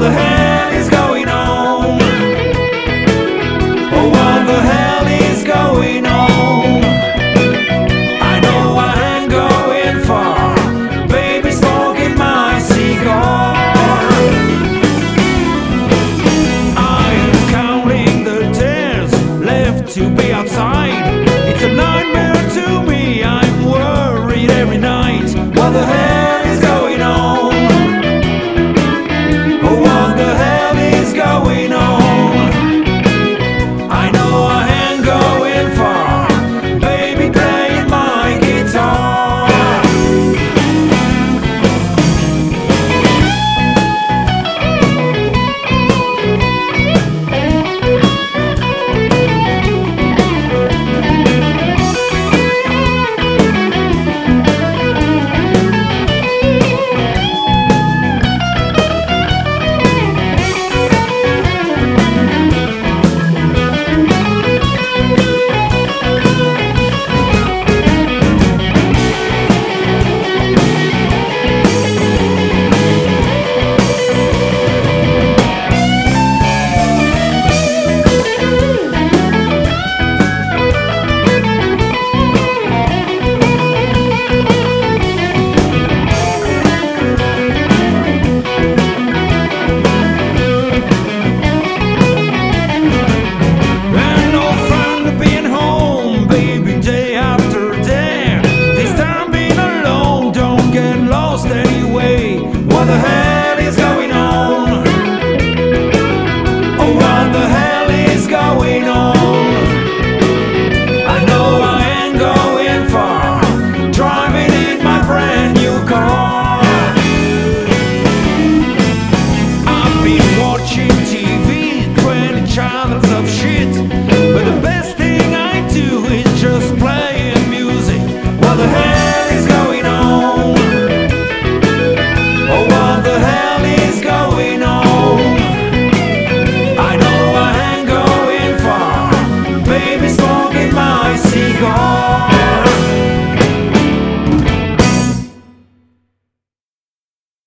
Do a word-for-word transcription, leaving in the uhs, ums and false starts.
the hell is going on? Oh, what the hell is going on? I know I ain't going far. Baby smoking my cigar. I am counting the days left to be outside. It's a nightmare to me. I'm worried every night. What the hell is going on? Oh, what the hell is going on? I know I ain't going far. Baby playing my guitar. Anyway, what the hell is going on? Oh, what the hell is going on? I know I ain't going far, driving in my brand new car. I've been watching T V, twenty channels of shit.